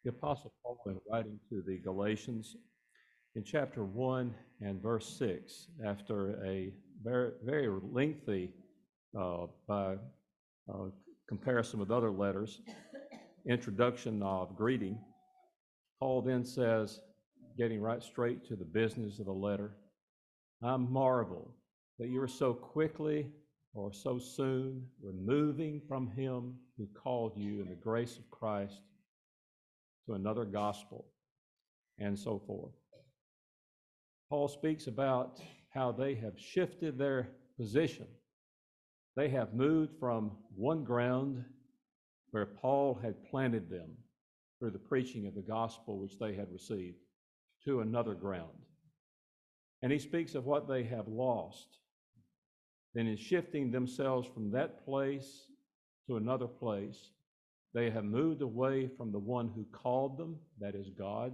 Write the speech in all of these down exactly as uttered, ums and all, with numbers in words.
The Apostle Paul, in writing to the Galatians in chapter one and verse six, after a very, very lengthy, uh, by uh, comparison with other letters, introduction of greeting, Paul then says, getting right straight to the business of the letter, I marvel that you are so quickly or so soon removing from him who called you in the grace of Christ to another gospel, and so forth. Paul speaks about how they have shifted their position. They have moved from one ground where Paul had planted them through the preaching of the gospel which they had received to another ground. And he speaks of what they have lost. Then in shifting themselves from that place to another place, they have moved away from the one who called them, that is God.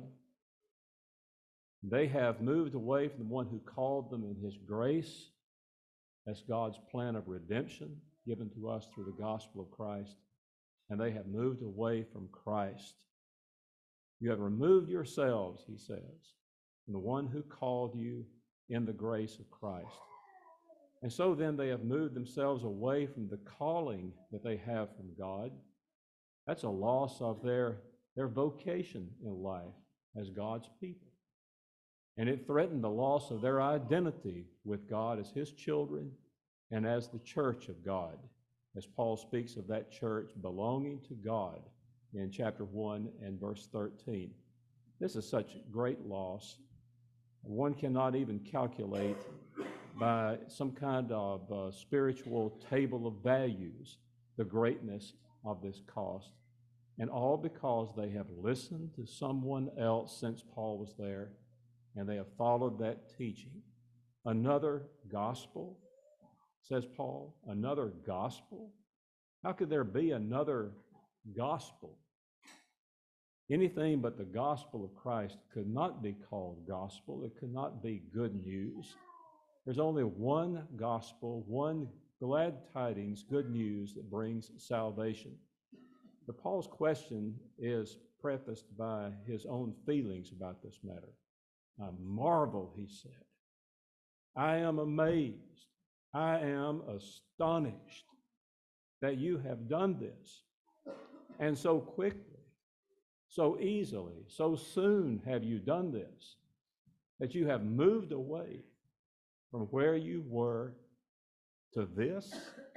They have moved away from the one who called them in his grace. That's God's plan of redemption given to us through the gospel of Christ. And they have moved away from Christ. You have removed yourselves, he says, from the one who called you in the grace of Christ. And so then they have moved themselves away from the calling that they have from God. That's a loss of their, their vocation in life as God's people. And it threatened the loss of their identity with God as his children and as the church of God, as Paul speaks of that church belonging to God in chapter one and verse thirteen. This is such great loss. One cannot even calculate by some kind of uh, spiritual table of values the greatness of this cost. And all because they have listened to someone else since Paul was there, and they have followed that teaching. Another gospel, says Paul, another gospel? How could there be another gospel? Anything but the gospel of Christ could not be called gospel. It could not be good news. There's only one gospel, one glad tidings, good news that brings salvation. But Paul's question is prefaced by his own feelings about this matter. I marvel, he said. I am amazed. I am astonished that you have done this. And so quickly, so easily, so soon have you done this, that you have moved away from where you were to this.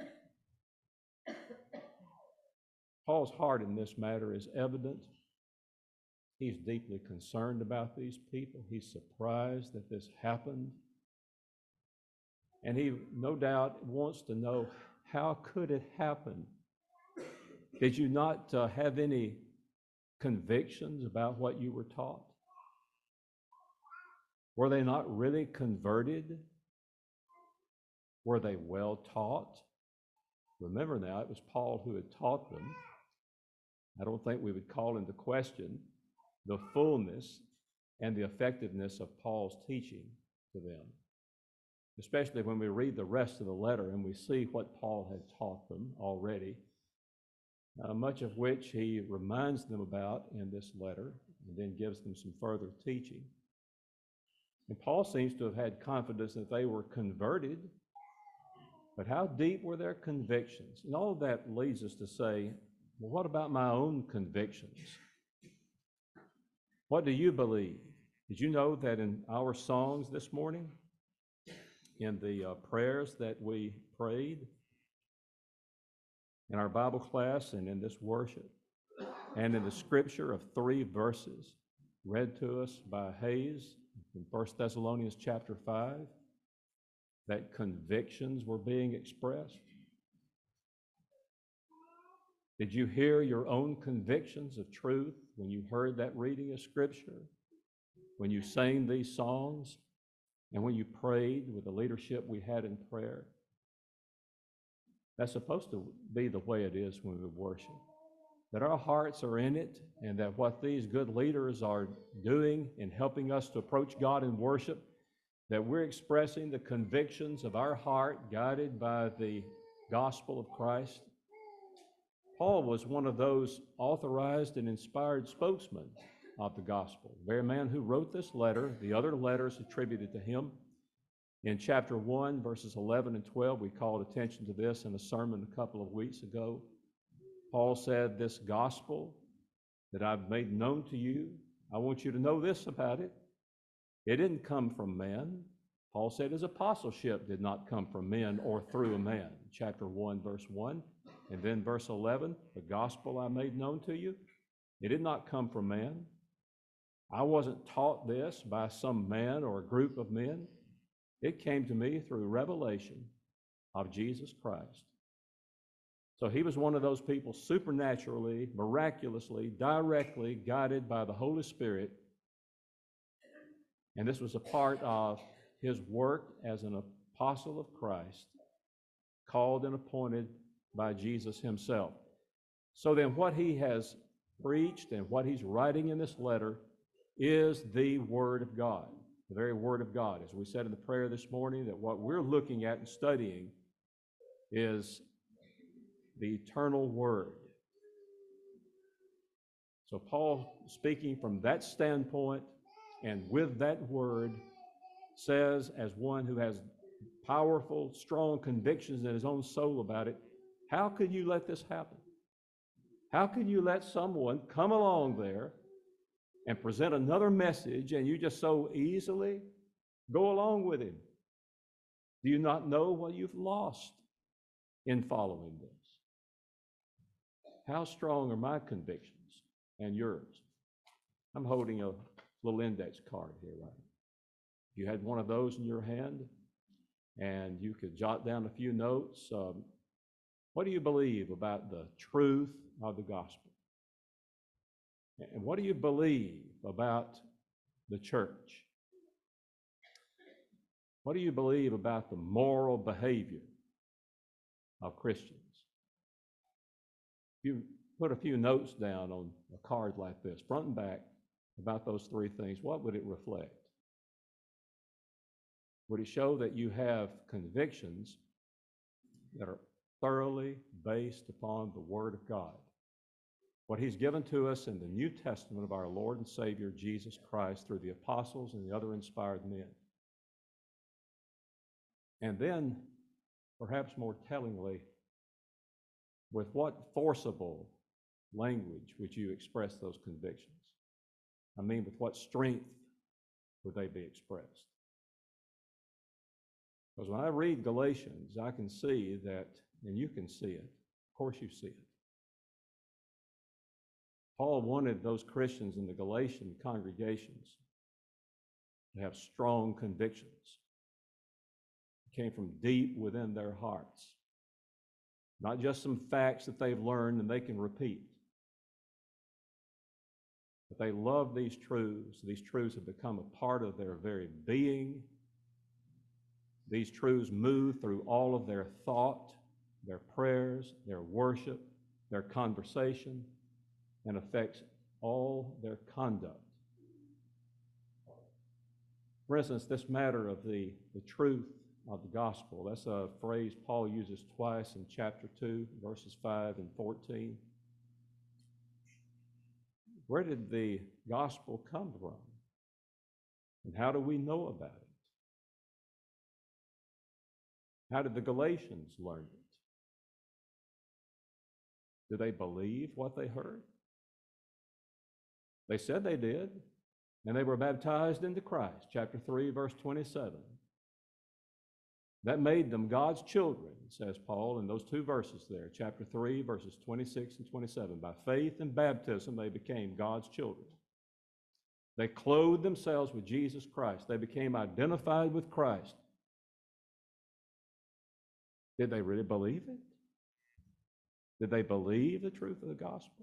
Paul's heart in this matter is evident. He's deeply concerned about these people. He's surprised that this happened. And he, no doubt, wants to know, how could it happen? Did you not uh, have any convictions about what you were taught? Were they not really converted? Were they well taught? Remember now, it was Paul who had taught them. I don't think we would call into question the fullness and the effectiveness of Paul's teaching to them, especially when we read the rest of the letter and we see what Paul had taught them already, uh, much of which he reminds them about in this letter and then gives them some further teaching. And Paul seems to have had confidence that they were converted, but how deep were their convictions? And all of that leads us to say, well, what about my own convictions? What do you believe? Did you know that in our songs this morning, in the uh, prayers that we prayed, in our Bible class and in this worship, and in the scripture of three verses read to us by Hayes in First Thessalonians chapter five, that convictions were being expressed? Did you hear your own convictions of truth when you heard that reading of Scripture, when you sang these songs, and when you prayed with the leadership we had in prayer? That's supposed to be the way it is when we worship, that our hearts are in it, and that what these good leaders are doing in helping us to approach God in worship, that we're expressing the convictions of our heart guided by the gospel of Christ. Paul was one of those authorized and inspired spokesmen of the gospel. The very man who wrote this letter, the other letters attributed to him. In chapter one, verses eleven and twelve, we called attention to this in a sermon a couple of weeks ago. Paul said, "This gospel that I've made known to you, I want you to know this about it. It didn't come from man." Paul said his apostleship did not come from men or through a man. Chapter one, verse one. And then verse eleven, the gospel I made known to you, it did not come from man. I wasn't taught this by some man or a group of men. It came to me through revelation of Jesus Christ. So he was one of those people supernaturally, miraculously, directly guided by the Holy Spirit. And this was a part of his work as an apostle of Christ, called and appointed by Jesus himself. So then what he has preached and what he's writing in this letter is the Word of God, the very Word of God. As we said in the prayer this morning, that what we're looking at and studying is the eternal Word. So Paul, speaking from that standpoint and with that Word, says, as one who has powerful, strong convictions in his own soul about it, how could you let this happen? How can you let someone come along there and present another message and you just so easily go along with him? Do you not know what you've lost in following this? How strong are my convictions and yours? I'm holding a little index card here, right? If you had one of those in your hand and you could jot down a few notes, um, what do you believe about the truth of the gospel? And what do you believe about the church? What do you believe about the moral behavior of Christians? If you put a few notes down on a card like this, front and back, about those three things, what would it reflect? Would it show that you have convictions that are thoroughly based upon the Word of God, what he's given to us in the New Testament of our Lord and Savior Jesus Christ through the apostles and the other inspired men? And then, perhaps more tellingly, with what forcible language would you express those convictions? I mean, with what strength would they be expressed? Because when I read Galatians, I can see that, and you can see it. Of course you see it. Paul wanted those Christians in the Galatian congregations to have strong convictions. It came from deep within their hearts. Not just some facts that they've learned and they can repeat. But they love these truths. These truths have become a part of their very being. These truths move through all of their thought, their prayers, their worship, their conversation, and affects all their conduct. For instance, this matter of the, the truth of the gospel, that's a phrase Paul uses twice in chapter two, verses five and fourteen. Where did the gospel come from? And how do we know about it? How did the Galatians learn it? Did they believe what they heard? They said they did, and they were baptized into Christ, chapter three, verse twenty-seven. That made them God's children, says Paul in those two verses there, chapter three, verses twenty-six and twenty-seven. By faith and baptism, they became God's children. They clothed themselves with Jesus Christ. They became identified with Christ. Did they really believe it? Did they believe the truth of the gospel?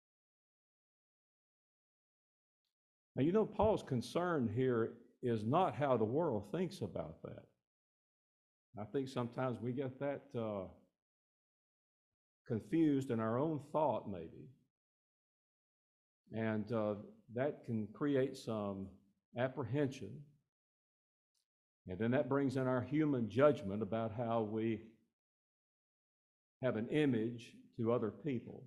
Now, you know, Paul's concern here is not how the world thinks about that. I think sometimes we get that uh, confused in our own thought, maybe. And uh, that can create some apprehension. And then that brings in our human judgment about how we have an image to other people.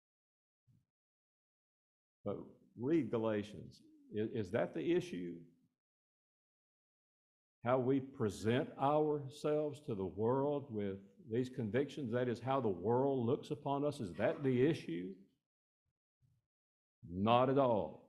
But read Galatians. Is, is that the issue? How we present ourselves to the world with these convictions? That is how the world looks upon us? Is that the issue? Not at all.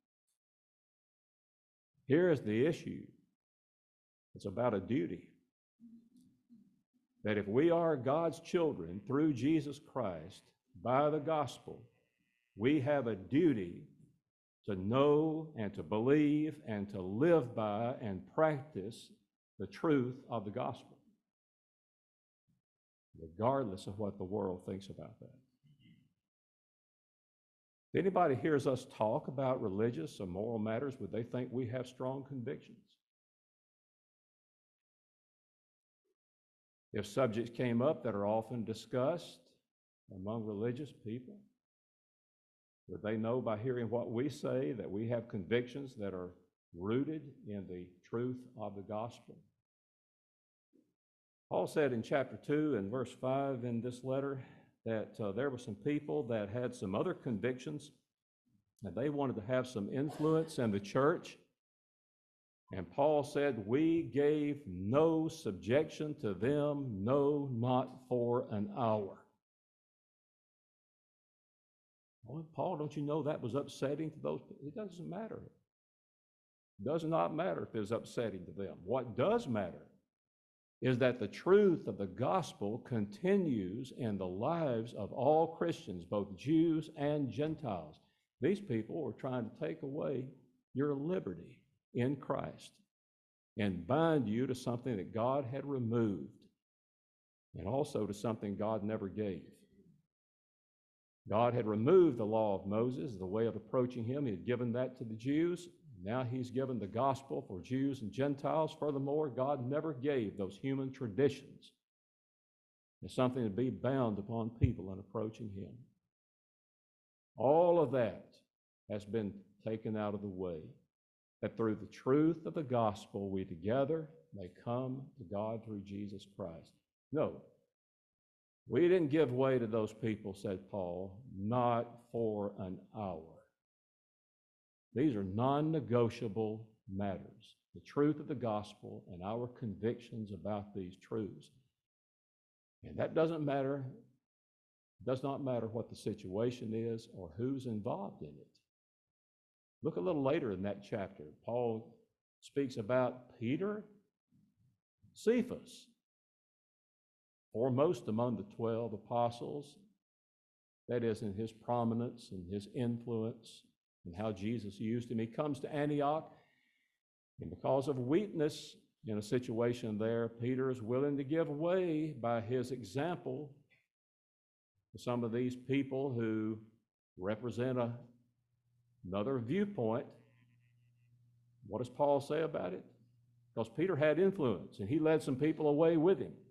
Here is the issue. It's about a duty. That if we are God's children through Jesus Christ by the gospel, we have a duty to know and to believe and to live by and practice the truth of the gospel, regardless of what the world thinks about that. If anybody hears us talk about religious or moral matters, would they think we have strong convictions? If subjects came up that are often discussed among religious people, would they know by hearing what we say that we have convictions that are rooted in the truth of the gospel? Paul said in chapter two and verse five in this letter that uh, there were some people that had some other convictions, and they wanted to have some influence in the church. And Paul said, we gave no subjection to them, no, not for an hour. Well, Paul, don't you know that was upsetting to those people? It doesn't matter. It does not matter if it's upsetting to them. What does matter is that the truth of the gospel continues in the lives of all Christians, both Jews and Gentiles. These people were trying to take away your liberty in Christ and bind you to something that God had removed, and also to something God never gave. God had removed the law of Moses, the way of approaching him. He had given that to the Jews. Now he's given the gospel for Jews and Gentiles. Furthermore, God never gave those human traditions as something to be bound upon people in approaching him. All of that has been taken out of the way, that through the truth of the gospel we together may come to God through Jesus Christ. No, we didn't give way to those people, said Paul, not for an hour. These are non-negotiable matters, the truth of the gospel and our convictions about these truths. And that doesn't matter, does not matter what the situation is or who's involved in it. Look a little later in that chapter. Paul speaks about Peter, Cephas, foremost among the twelve apostles, that is, in his prominence and his influence and how Jesus used him. He comes to Antioch, and because of weakness in a situation there, Peter is willing to give way by his example to some of these people who represent a, another viewpoint. What does Paul say about it? Because Peter had influence, and he led some people away with him.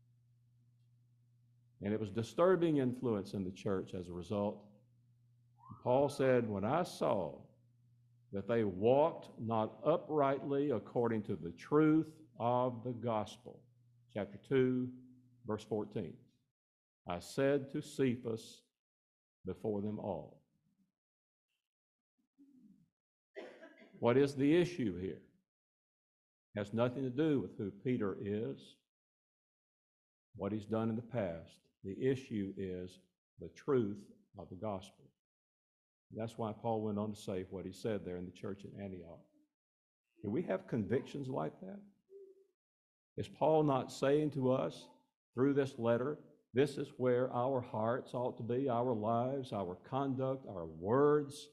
And it was disturbing influence in the church as a result. Paul said, when I saw that they walked not uprightly according to the truth of the gospel, chapter two, verse fourteen, I said to Cephas before them all. What is the issue here? It has nothing to do with who Peter is, what he's done in the past. The issue is the truth of the gospel. That's why Paul went on to say what he said there in the church at Antioch. Do we have convictions like that? Is Paul not saying to us through this letter, this is where our hearts ought to be, our lives, our conduct, our words?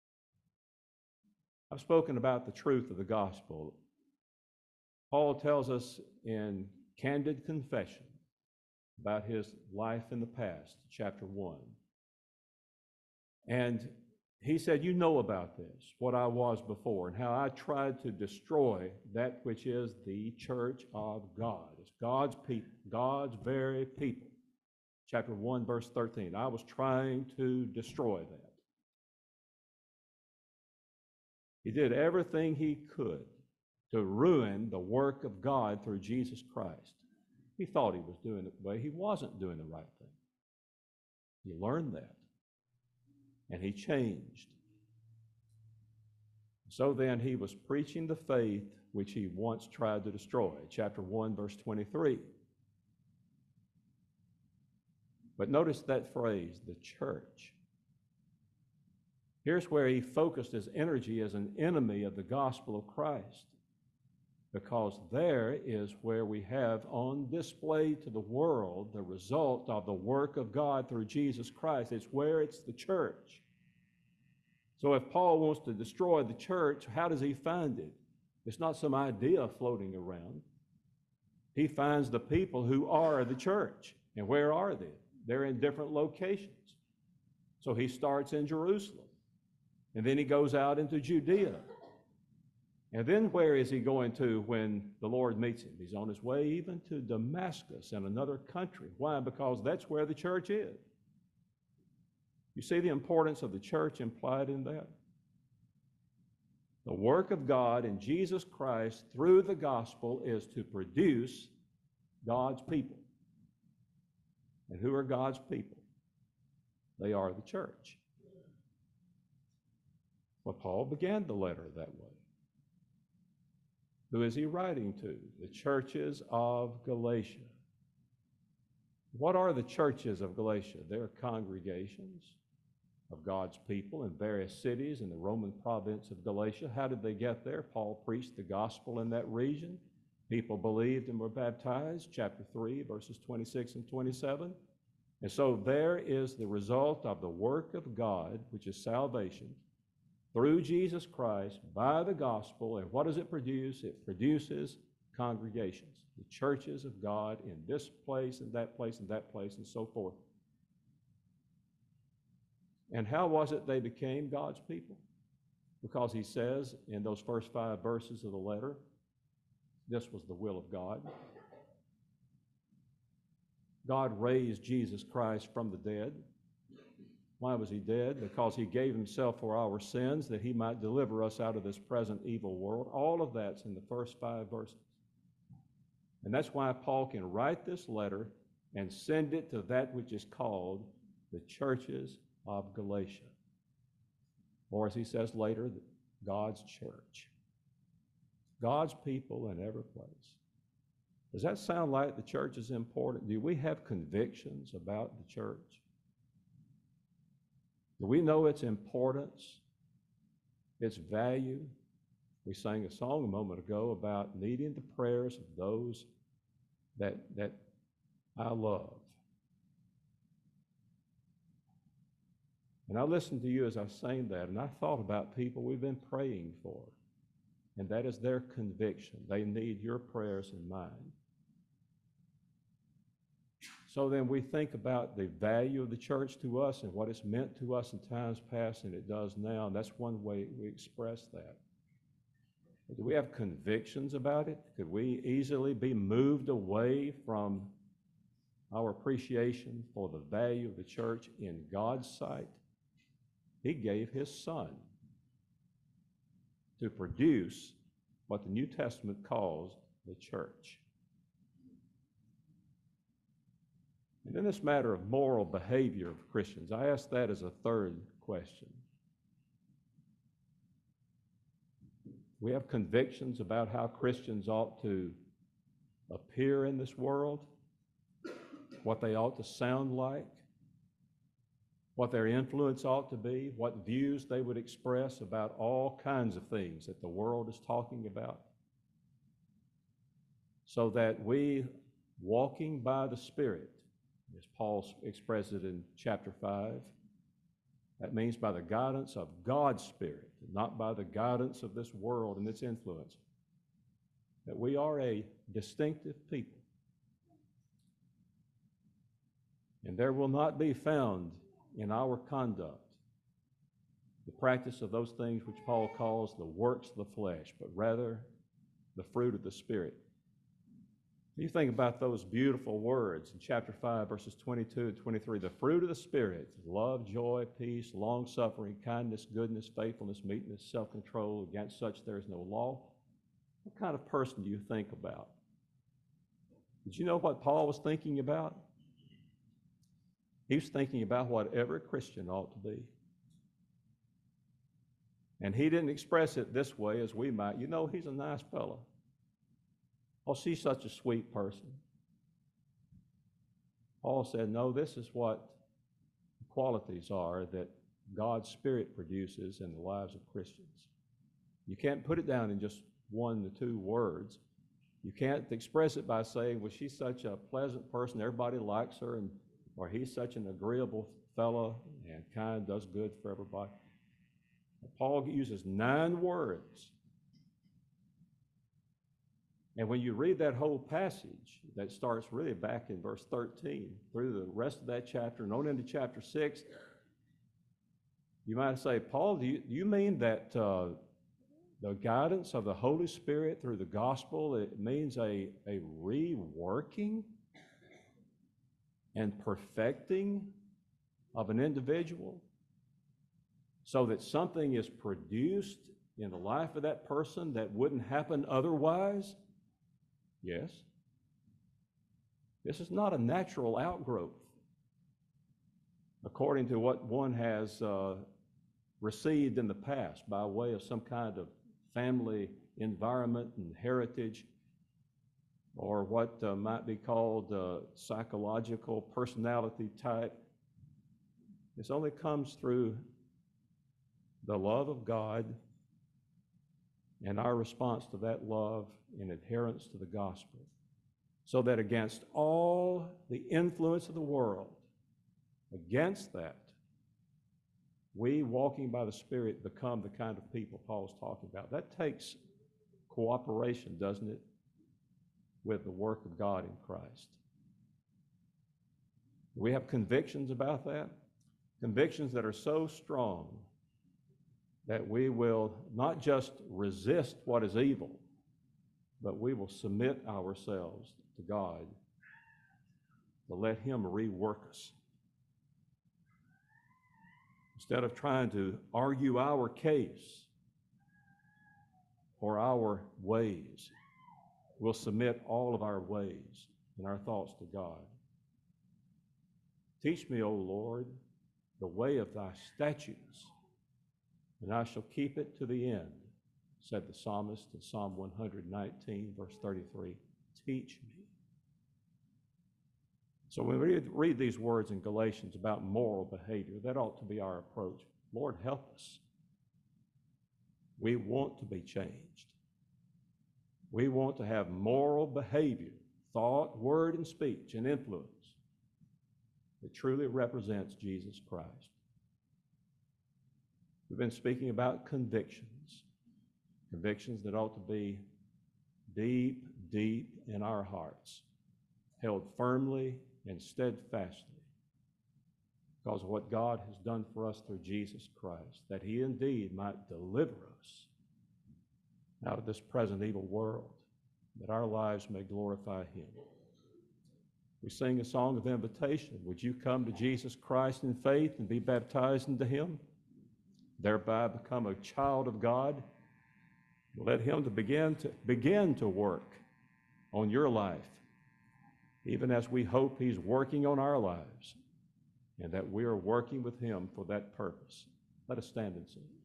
I've spoken about the truth of the gospel. Paul tells us in candid confession about his life in the past, chapter one. And he said, you know about this, what I was before, and how I tried to destroy that which is the church of God. It's God's people, God's very people. Chapter one, verse thirteen. I was trying to destroy that. He did everything he could to ruin the work of God through Jesus Christ. He thought he was doing it the way. He wasn't doing the right thing. He learned that, and he changed. So then he was preaching the faith which he once tried to destroy. Chapter one, verse twenty-three. But notice that phrase, the church. Here's where he focused his energy as an enemy of the gospel of Christ, because there is where we have on display to the world the result of the work of God through Jesus Christ. It's where it's the church. So if Paul wants to destroy the church, how does he find it? It's not some idea floating around. He finds the people who are the church. And where are they? They're in different locations. So he starts in Jerusalem. And then he goes out into Judea. And then where is he going to when the Lord meets him? He's on his way even to Damascus in another country. Why? Because that's where the church is. You see the importance of the church implied in that? The work of God in Jesus Christ through the gospel is to produce God's people. And who are God's people? They are the church. Well, Paul began the letter that way. Who is he writing to? The churches of Galatia. What are the churches of Galatia? They're congregations of God's people in various cities in the Roman province of Galatia. How did they get there? Paul preached the gospel in that region. People believed and were baptized, chapter three, verses twenty-six and twenty-seven. And so there is the result of the work of God, which is salvation, through Jesus Christ by the gospel. And what does it produce? It produces congregations, the churches of God in this place and that place and that place and so forth. And how was it they became God's people? Because he says in those first five verses of the letter, this was the will of God. God raised Jesus Christ from the dead. Why was he dead? Because he gave himself for our sins, that he might deliver us out of this present evil world. All of that's in the first five verses. And that's why Paul can write this letter and send it to that which is called the churches of Galatia. Or as he says later, God's church. God's people in every place. Does that sound like the church is important? Do we have convictions about the church? Do we know its importance, its value? We sang a song a moment ago about needing the prayers of those that, that I love. And I listened to you as I sang that, and I thought about people we've been praying for. And that is their conviction. They need your prayers and mine. So then we think about the value of the church to us and what it's meant to us in times past, and it does now. And that's one way we express that. But do we have convictions about it? Could we easily be moved away from our appreciation for the value of the church in God's sight? He gave his Son to produce what the New Testament calls the church. And in this matter of moral behavior of Christians, I ask that as a third question. We have convictions about how Christians ought to appear in this world, what they ought to sound like, what their influence ought to be, what views they would express about all kinds of things that the world is talking about, so that we, walking by the Spirit, as Paul expresses it in chapter five, that means by the guidance of God's Spirit, not by the guidance of this world and its influence, that we are a distinctive people. And there will not be found in our conduct the practice of those things which Paul calls the works of the flesh, but rather the fruit of the Spirit. You think about those beautiful words in chapter five, verses twenty-two and twenty-three. The fruit of the Spirit, love, joy, peace, long-suffering, kindness, goodness, faithfulness, meekness, self-control. Against such there is no law. What kind of person do you think about? Did you know what Paul was thinking about? He was thinking about what every Christian ought to be. And he didn't express it this way as we might. You know, he's a nice fellow. Oh, she's such a sweet person. Paul said, no, this is what the qualities are that God's Spirit produces in the lives of Christians. You can't put it down in just one to two words. You can't express it by saying, well, she's such a pleasant person, everybody likes her, and or he's such an agreeable fellow and kind, does good for everybody. Paul uses nine words. And when you read that whole passage that starts really back in verse thirteen through the rest of that chapter and on into chapter six, you might say, Paul, do you, do you mean that uh, the guidance of the Holy Spirit through the gospel, it means a, a reworking and perfecting of an individual so that something is produced in the life of that person that wouldn't happen otherwise? Yes. This is not a natural outgrowth according to what one has uh, received in the past by way of some kind of family environment and heritage, or what uh, might be called uh, psychological personality type. This only comes through the love of God and our response to that love in adherence to the gospel, so that against all the influence of the world, against that, we, walking by the Spirit, become the kind of people Paul's talking about. That takes cooperation, doesn't it, with the work of God in Christ. We have convictions about that, convictions that are so strong that we will not just resist what is evil, but we will submit ourselves to God to let Him rework us. Instead of trying to argue our case or our ways, we'll submit all of our ways and our thoughts to God. Teach me, O Lord, the way of thy statutes, and I shall keep it to the end, said the psalmist in Psalm one nineteen, verse thirty-three. Teach me. So when we read these words in Galatians about moral behavior, that ought to be our approach. Lord, help us. We want to be changed. We want to have moral behavior, thought, word, and speech, and influence that truly represents Jesus Christ. We've been speaking about convictions, convictions that ought to be deep, deep in our hearts, held firmly and steadfastly because of what God has done for us through Jesus Christ, that He indeed might deliver us out of this present evil world, that our lives may glorify Him. We sing a song of invitation. Would you come to Jesus Christ in faith and be baptized into Him, thereby become a child of God? Let Him to begin to begin to work on your life, even as we hope He's working on our lives, and that we are working with Him for that purpose. Let us stand and sing.